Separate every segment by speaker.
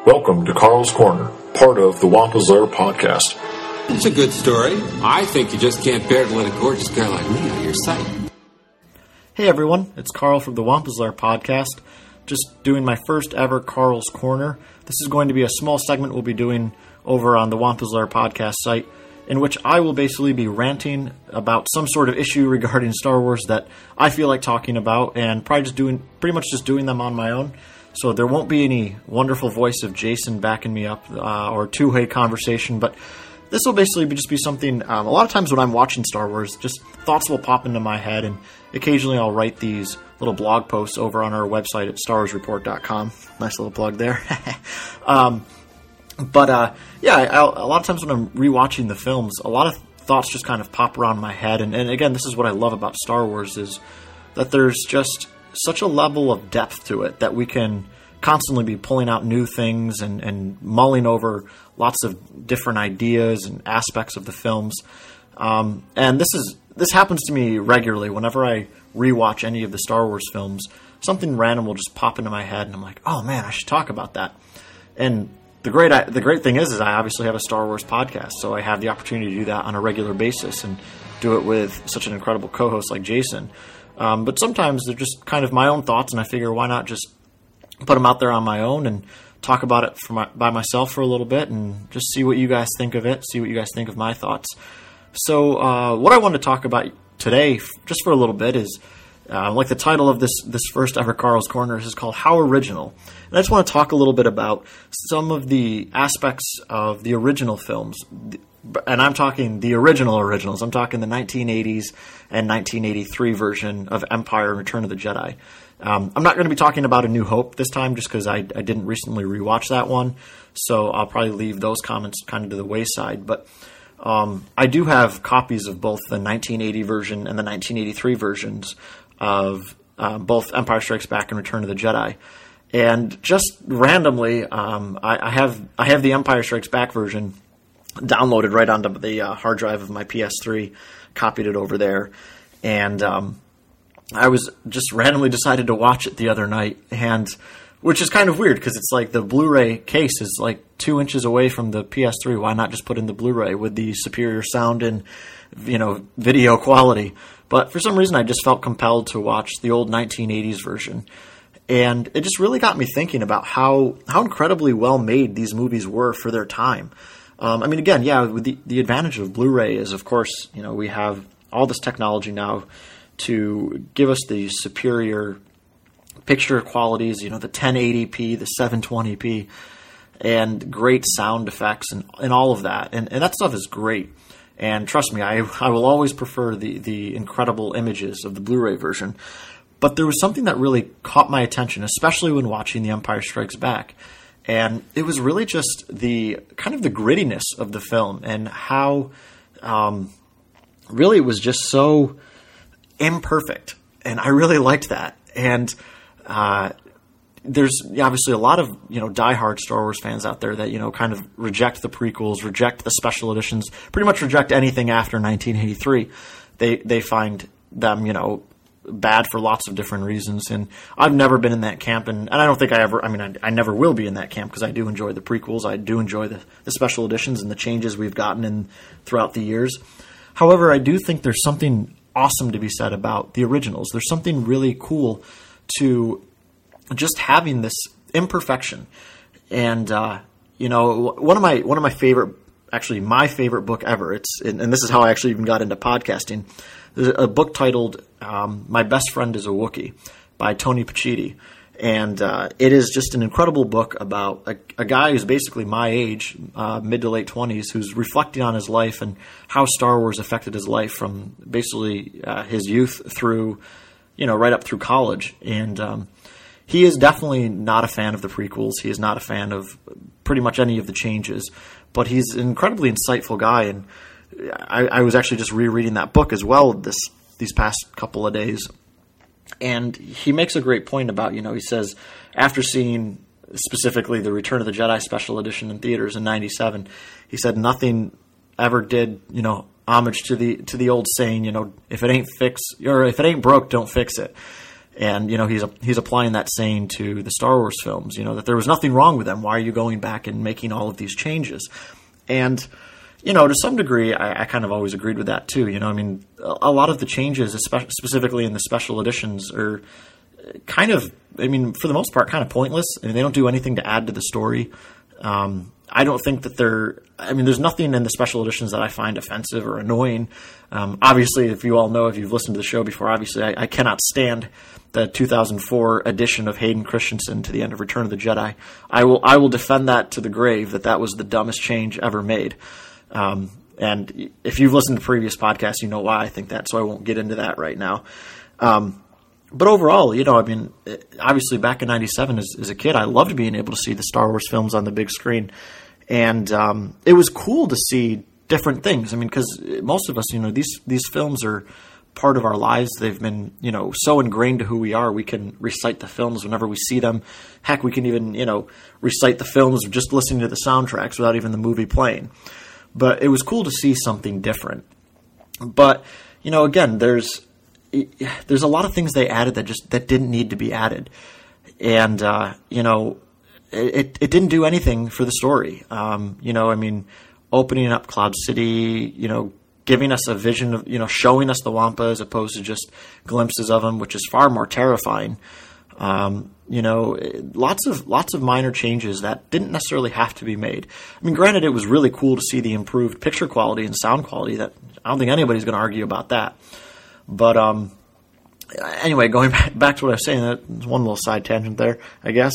Speaker 1: Welcome to Carl's Corner, part of the Wampa's Lair podcast.
Speaker 2: It's a good story. I think you just can't bear to let a gorgeous guy like me out of your sight.
Speaker 3: Hey everyone, it's Carl from the Wampa's Lair podcast. Just doing my first ever Carl's Corner. This is going to be a small segment we'll be doing over on the Wampa's Lair podcast site, in which I will basically be ranting about some sort of issue regarding Star Wars that I feel like talking about, and pretty much just doing them on my own. So there won't be any wonderful voice of Jason backing me up or two-way conversation, but this will basically just be something, a lot of times when I'm watching Star Wars, just thoughts will pop into my head, and occasionally I'll write these little blog posts over on our website at StarWarsReport.com. Nice little plug there. A lot of times when I'm rewatching the films, a lot of thoughts just kind of pop around my head, and again, this is what I love about Star Wars, is that there's just such a level of depth to it that we can constantly be pulling out new things and mulling over lots of different ideas and aspects of the films. And this happens to me regularly whenever I rewatch any of the Star Wars films. Something random will just pop into my head, and I'm like, oh man, I should talk about that. And the great thing is I obviously have a Star Wars podcast, so I have the opportunity to do that on a regular basis and do it with such an incredible co-host like Jason. But sometimes they're just kind of my own thoughts, and I figure why not just put them out there on my own and talk about it by myself for a little bit and just see what you guys think of it, see what you guys think of my thoughts. So what I want to talk about today, just for a little bit, is like the title of this first ever Carl's Corner is called How Original. And I just want to talk a little bit about some of the aspects of the original films. And I'm talking the originals. I'm talking the 1980s and 1983 version of Empire and Return of the Jedi. I'm not going to be talking about A New Hope this time just because I didn't recently rewatch that one. So I'll probably leave those comments kind of to the wayside. But I do have copies of both the 1980 version and the 1983 versions of both Empire Strikes Back and Return of the Jedi. And just randomly, I have the Empire Strikes Back version downloaded right onto the hard drive of my PS3, copied it over there, and I was just randomly decided to watch it the other night, and which is kind of weird because it's like the Blu-ray case is like 2 inches away from the PS3. Why not just put in the Blu-ray with the superior sound and video quality? But for some reason, I just felt compelled to watch the old 1980s version. And it just really got me thinking about how incredibly well made these movies were for their time. With the advantage of Blu-ray is, of course, we have all this technology now to give us the superior picture qualities, the 1080p, the 720p, and great sound effects and all of that. And that stuff is great. And trust me, I will always prefer the incredible images of the Blu-ray version. But there was something that really caught my attention, especially when watching The Empire Strikes Back. And it was really just the kind of the grittiness of the film and how really it was just so imperfect. And I really liked that. And there's obviously a lot of, diehard Star Wars fans out there that, kind of reject the prequels, reject the special editions, pretty much reject anything after 1983. They find them, bad for lots of different reasons, and I've never been in that camp, and I don't think I never will be in that camp because I do enjoy the prequels, I do enjoy the special editions and the changes we've gotten in throughout the years. However, I do think there's something awesome to be said about the originals. There's something really cool to just having this imperfection, and one of my favorite, actually my favorite book ever. And this is how I actually even got into podcasting. There's a book titled My Best Friend is a Wookiee by Tony Pacitti. And it is just an incredible book about a guy who's basically my age, mid to late 20s, who's reflecting on his life and how Star Wars affected his life from basically his youth through, right up through college. And he is definitely not a fan of the prequels. He is not a fan of pretty much any of the changes. But he's an incredibly insightful guy, and I was actually just rereading that book as well these past couple of days. And he makes a great point about, he says, after seeing specifically the Return of the Jedi special edition in theaters in 97, he said nothing ever did, homage to the old saying, if it ain't broke, don't fix it. And, he's applying that saying to the Star Wars films, that there was nothing wrong with them. Why are you going back and making all of these changes? And, to some degree, I kind of always agreed with that too. A lot of the changes, specifically in the special editions, are kind of, for the most part, kind of pointless. They don't do anything to add to the story. I don't think that there's nothing in the special editions that I find offensive or annoying. Obviously, if you all know, if you've listened to the show before, obviously I cannot stand the 2004 edition of Hayden Christensen to the end of Return of the Jedi. I will defend that to the grave, that was the dumbest change ever made. And if you've listened to previous podcasts, you know why I think that, so I won't get into that right now. But overall, obviously back in 97 as a kid, I loved being able to see the Star Wars films on the big screen. And it was cool to see different things. Because most of us, these films are part of our lives. They've been, so ingrained to who we are. We can recite the films whenever we see them. Heck, we can even, recite the films just listening to the soundtracks without even the movie playing. But it was cool to see something different. But, again, there's a lot of things they added that didn't need to be added. And, it didn't do anything for the story. Opening up Cloud City, giving us a vision of, showing us the Wampa as opposed to just glimpses of them, which is far more terrifying. Lots of minor changes that didn't necessarily have to be made. Granted, it was really cool to see the improved picture quality and sound quality. That I don't think anybody's going to argue about that. But anyway, going back to what I was saying, that's one little side tangent there, I guess.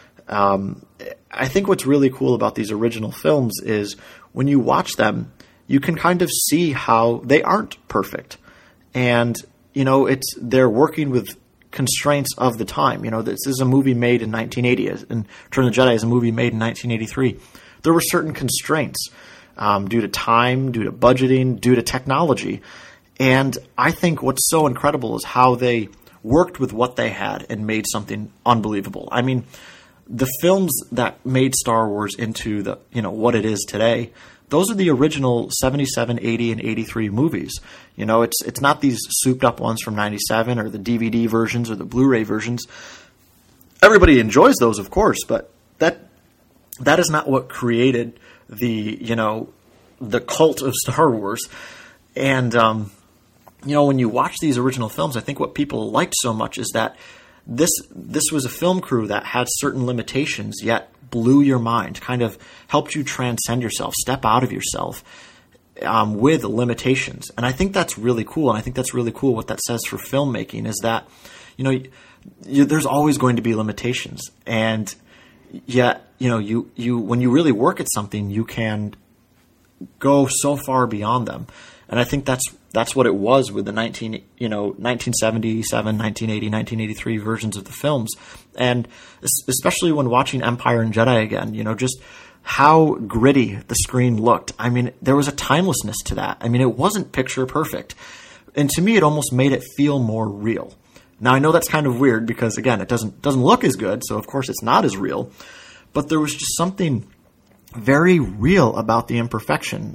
Speaker 3: I think what's really cool about these original films is when you watch them, you can kind of see how they aren't perfect. And, they're working with constraints of the time. This is a movie made in 1980, and Return of the Jedi is a movie made in 1983. There were certain constraints due to time, due to budgeting, due to technology. And I think what's so incredible is how they worked with what they had and made something unbelievable. The films that made Star Wars into the, what it is today, those are the original 77, 80, and 83 movies. It's not these souped up ones from 97 or the DVD versions or the Blu-ray versions. Everybody enjoys those, of course, but that is not what created the cult of Star Wars. And, when you watch these original films, I think what people liked so much is that this was a film crew that had certain limitations, yet blew your mind, kind of helped you transcend yourself, step out of yourself with limitations. And I think that's really cool. And I think that's really cool what that says for filmmaking is that, there's always going to be limitations. And yet, you when you really work at something, you can go so far beyond them. And I think that's what it was with the 1977, 1980, 1983 versions of the films. And especially when watching Empire and Jedi again, just how gritty the screen looked. There was a timelessness to that. It wasn't picture perfect. And to me, it almost made it feel more real. Now, I know that's kind of weird because, again, it doesn't look as good, so of course it's not as real. But there was just something very real about the imperfection.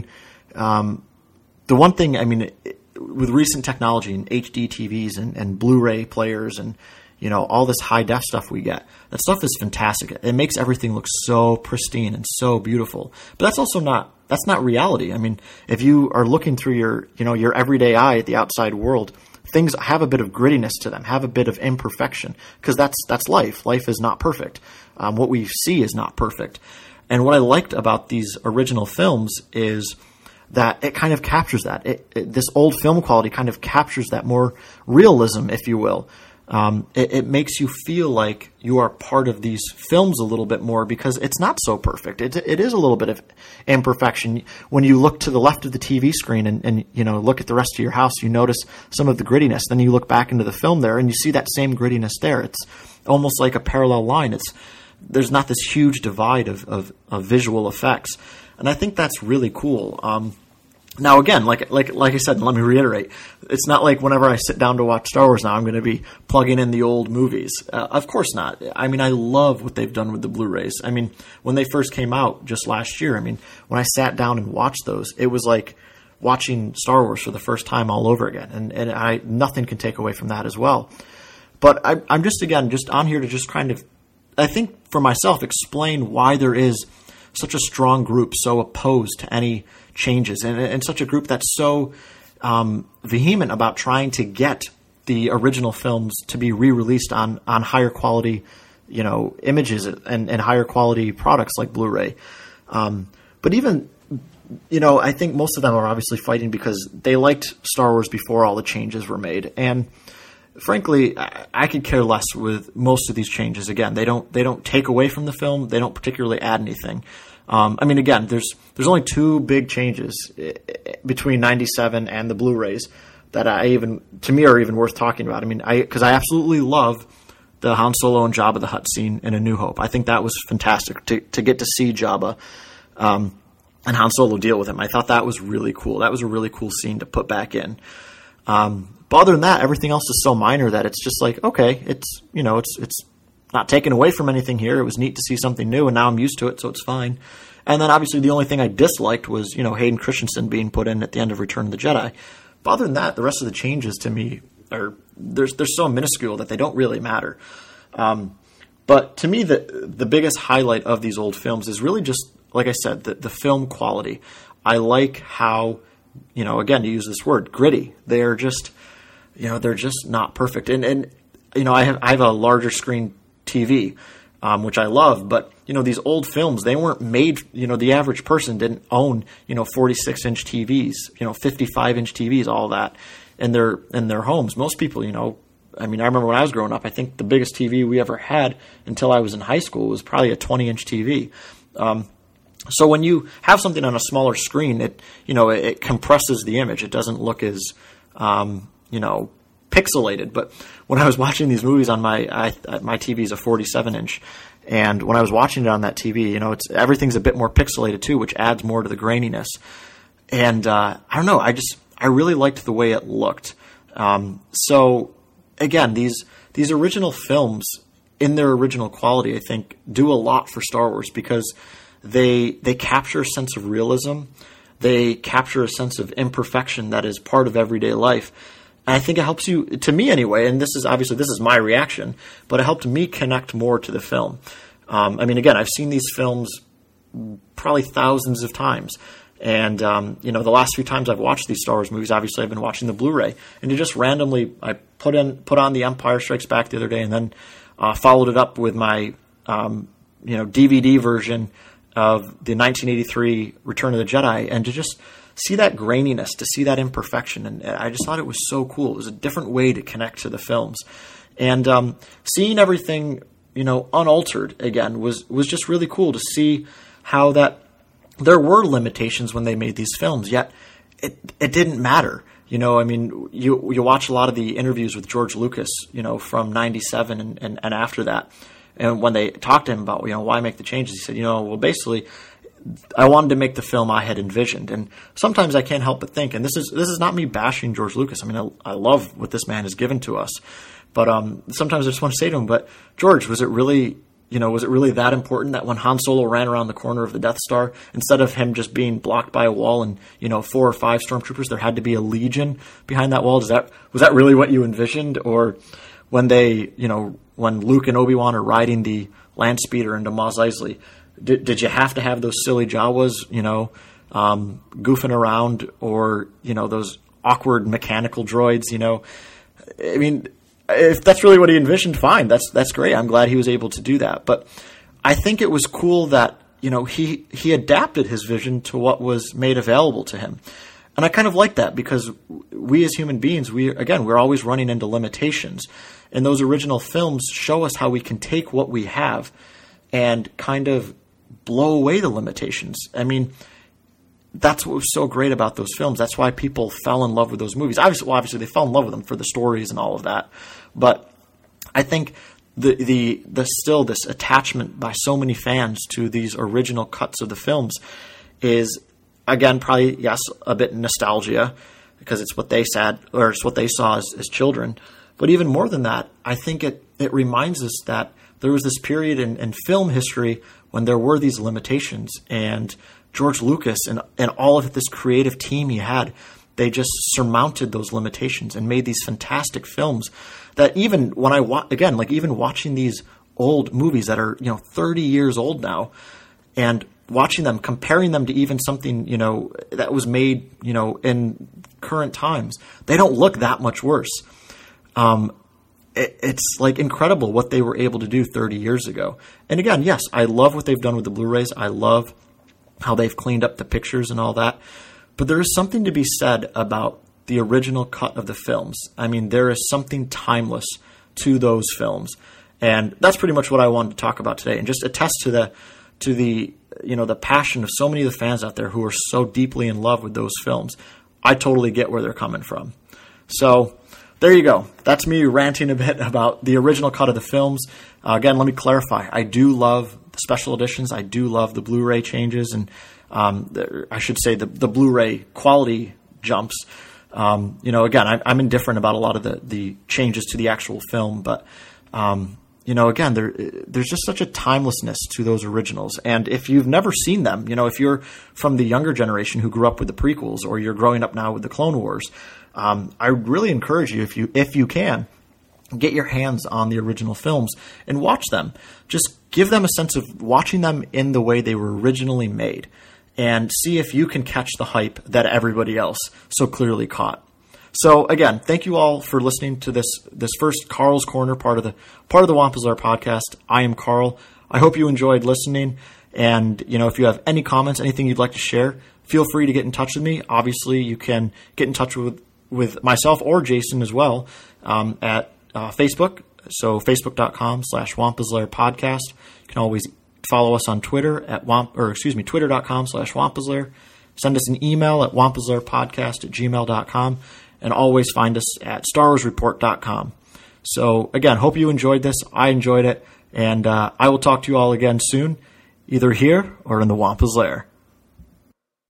Speaker 3: The one thing, with recent technology and HD TVs and Blu-ray players and, all this high-def stuff we get, that stuff is fantastic. It makes everything look so pristine and so beautiful. But that's not reality. If you are looking through your everyday eye at the outside world, things have a bit of grittiness to them, have a bit of imperfection, because that's life. Life is not perfect. What we see is not perfect. And what I liked about these original films is that it kind of captures that. This old film quality kind of captures that more realism, if you will. It makes you feel like you are part of these films a little bit more because it's not so perfect. It is a little bit of imperfection. When you look to the left of the TV screen and look at the rest of your house, you notice some of the grittiness. Then you look back into the film there and you see that same grittiness there. It's almost like a parallel line. There's not this huge divide of visual effects. And I think that's really cool. Now, again, like I said, let me reiterate, it's not like whenever I sit down to watch Star Wars now, I'm going to be plugging in the old movies. Of course not. I love what they've done with the Blu-rays. When they first came out just last year, when I sat down and watched those, it was like watching Star Wars for the first time all over again. And nothing can take away from that as well. But I'm just on here to just kind of, I think for myself, explain why there is such a strong group so opposed to any changes, and such a group that's so vehement about trying to get the original films to be re-released on higher quality, images and higher quality products like Blu-ray. But even, I think most of them are obviously fighting because they liked Star Wars before all the changes were made. And frankly, I could care less with most of these changes. Again, they don't take away from the film. They don't particularly add anything. Again, there's only two big changes between 97 and the Blu-rays that to me are even worth talking about. Because I absolutely love the Han Solo and Jabba the Hutt scene in A New Hope. I think that was fantastic to get to see Jabba and Han Solo deal with him. I thought that was really cool. That was a really cool scene to put back in. But other than that, everything else is so minor that it's just like, okay, it's not taken away from anything here. It was neat to see something new, and now I'm used to it, so it's fine. And then obviously the only thing I disliked was, Hayden Christensen being put in at the end of Return of the Jedi. But other than that, the rest of the changes to me they're so minuscule that they don't really matter. But to me, the biggest highlight of these old films is really just, like I said, the film quality. I like how, again, to use this word, gritty. They're just, they're just not perfect. And I have a larger screen TV, which I love, but, these old films, they weren't made, the average person didn't own, 46-inch TVs, 55-inch TVs, all that in their homes. Most people, I remember when I was growing up, I think the biggest TV we ever had until I was in high school was probably a 20-inch TV. So when you have something on a smaller screen, it compresses the image. It doesn't look as, pixelated. But when I was watching these movies on my TV is a 47-inch, and when I was watching it on that TV, everything's a bit more pixelated too, which adds more to the graininess. And I don't know, I really liked the way it looked. So again, these original films in their original quality, I think, do a lot for Star Wars because they capture a sense of realism. They capture a sense of imperfection that is part of everyday life. And I think it helps you, to me anyway, and this is my reaction, but it helped me connect more to the film. Again, I've seen these films probably thousands of times. And, the last few times I've watched these Star Wars movies, obviously I've been watching the Blu-ray. And to just randomly, I put on The Empire Strikes Back the other day and then followed it up with my, DVD version of the 1983 Return of the Jedi, and to just see that graininess, to see that imperfection. And I just thought it was so cool. It was a different way to connect to the films. And seeing everything, unaltered again was just really cool to see how that there were limitations when they made these films, yet it didn't matter. You watch a lot of the interviews with George Lucas, from 97 and after that. And when they talked to him about, why make the changes, he said, basically, I wanted to make the film I had envisioned. And sometimes I can't help but think, and this is not me bashing George Lucas. I love what this man has given to us. But sometimes I just want to say to him, but George, was it really that important that when Han Solo ran around the corner of the Death Star, instead of him just being blocked by a wall and, 4 or 5 stormtroopers, there had to be a legion behind that wall? Was that really what you envisioned? Or when when Luke and Obi-Wan are riding the land speeder into Mos Eisley, did you have to have those silly Jawas, goofing around, or, those awkward mechanical droids, if that's really what he envisioned, fine. That's great. I'm glad he was able to do that. But I think it was cool that, he adapted his vision to what was made available to him. And I kind of like that because we as human beings, we're always running into limitations. And those original films show us how we can take what we have and kind of blow away the limitations. That's what was so great about those films. That's why people fell in love with those movies. Obviously they fell in love with them for the stories and all of that. But I think the still this attachment by so many fans to these original cuts of the films is, again, probably, yes, a bit nostalgia because it's what they said or it's what they saw as children. But even more than that, I think it reminds us that there was this period in film history when there were these limitations, and George Lucas and all of this creative team he had, they just surmounted those limitations and made these fantastic films that even when even watching these old movies that are, 30 years old now, and watching them, comparing them to even something, that was made, in current times, they don't look that much worse. It's like incredible what they were able to do 30 years ago. And again, yes, I love what they've done with the Blu-rays. I love how they've cleaned up the pictures and all that. But there is something to be said about the original cut of the films. I mean, there is something timeless to those films. And that's pretty much what I wanted to talk about today, and just attest to the the passion of so many of the fans out there who are so deeply in love with those films. I totally get where they're coming from. So there you go. That's me ranting a bit about the original cut of the films. Again, let me clarify. I do love the special editions. I do love the Blu-ray changes, and I should say the Blu-ray quality jumps. Again, I'm indifferent about a lot of the changes to the actual film, but again, there's just such a timelessness to those originals. And if you've never seen them, if you're from the younger generation who grew up with the prequels, or you're growing up now with the Clone Wars, I really encourage you, if you can, get your hands on the original films and watch them. Just give them a sense of watching them in the way they were originally made, and see if you can catch the hype that everybody else so clearly caught. So again, thank you all for listening to this first Carl's Corner part of the Wampazar podcast. I am Carl. I hope you enjoyed listening. And if you have any comments, anything you'd like to share, feel free to get in touch with me. Obviously, you can get in touch with myself or Jason as well at Facebook. So facebook.com/Wampazlair podcast. You can always follow us on Twitter at twitter.com/Wampazlair. Send us an email at wampazlairpodcast@gmail.com. And always find us at StarWarsReport.com. So, again, hope you enjoyed this. I enjoyed it. And I will talk to you all again soon, either here or in the Wampaz's Lair.